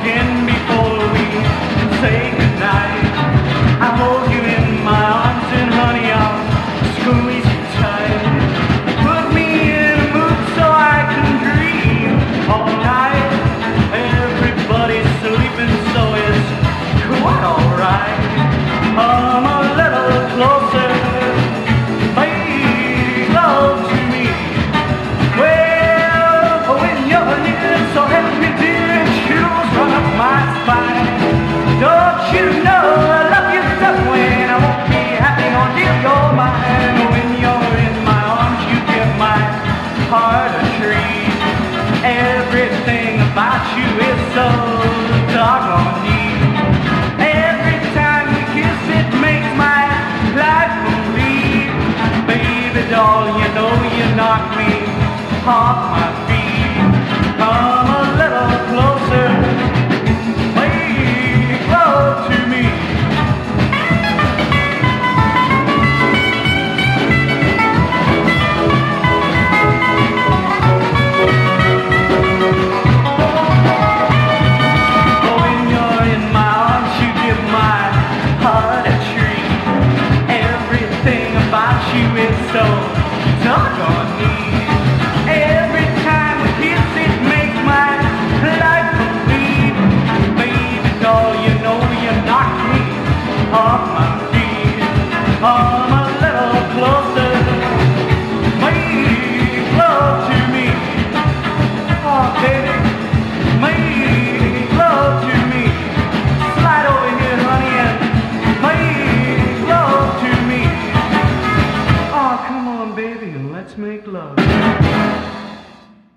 again before we say goodnight. I hold you in my arms and honey, I'll squeeze you tight. Put me in a mood so I can dream all night. Everybody's sleeping, so it's quite alright. Come a little closer, baby, close to me. Well, when you're near, so help me dear, chills run up my spine. Don't you know I love you so when I won't be happy until you're mine. When you're in my arms, you give my heart a treat. Everything about you is so doggone neat. Every time you kiss, it makes my life complete. Baby doll, you know you knock me off my feet. Come a little closer, baby, close to me. When you're in my arms, you give my heart a treat. Everything about you is so doggone neat. Every time we kiss, it makes my life complete. Baby doll, you know you knock me off my feet.